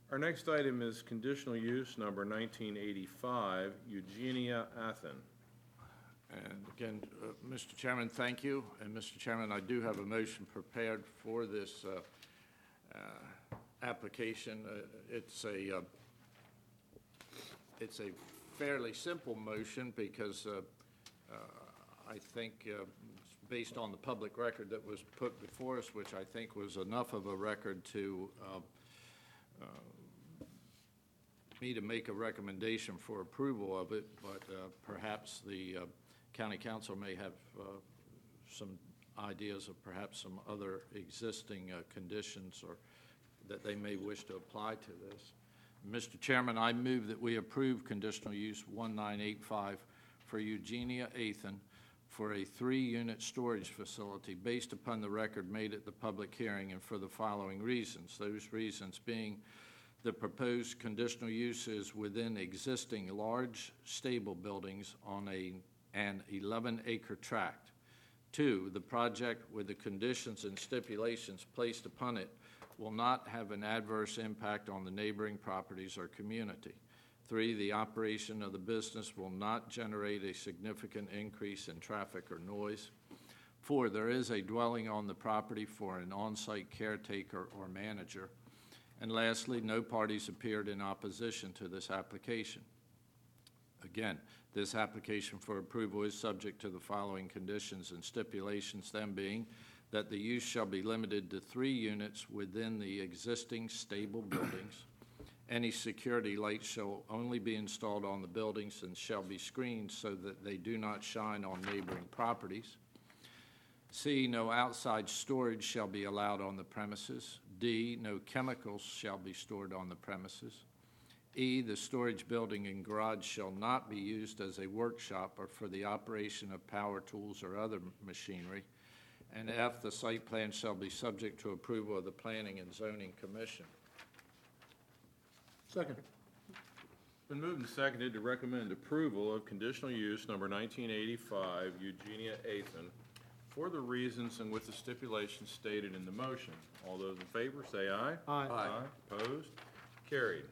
Our next item is conditional use number 1985, Eugenia Athen. And again, Mr. Chairman, thank you. And Mr. Chairman, I do have a motion prepared for this application. It's a fairly simple motion because I think based on the public record that was put before us, which I think was enough of a record to me to make a recommendation for approval of it, but perhaps the County Council may have some ideas of perhaps some other existing conditions or that they may wish to apply to this. Mr. Chairman, I move that we approve conditional use 1985 for Eugenia Athen for a 3-unit storage facility based upon the record made at the public hearing and for the following reasons. Those reasons being the proposed conditional use is within existing large stable buildings on an 11-acre tract. 2, the project with the conditions and stipulations placed upon it will not have an adverse impact on the neighboring properties or community. 3, the operation of the business will not generate a significant increase in traffic or noise. 4, there is a dwelling on the property for an on-site caretaker or manager. And lastly, no parties appeared in opposition to this application. Again, this application for approval is subject to the following conditions and stipulations, them being that the use shall be limited to 3 units within the existing stable buildings. Any security lights shall only be installed on the buildings and shall be screened so that they do not shine on neighboring properties. C, no outside storage shall be allowed on the premises. D, no chemicals shall be stored on the premises. E, the storage building and garage shall not be used as a workshop or for the operation of power tools or other machinery. And F, the site plan shall be subject to approval of the Planning and Zoning Commission. Second. Been moved and seconded to recommend approval of conditional use number 1985, Eugenia Athen, for the reasons and with the stipulations stated in the motion. All those in favor say aye. Aye. Opposed? Carried.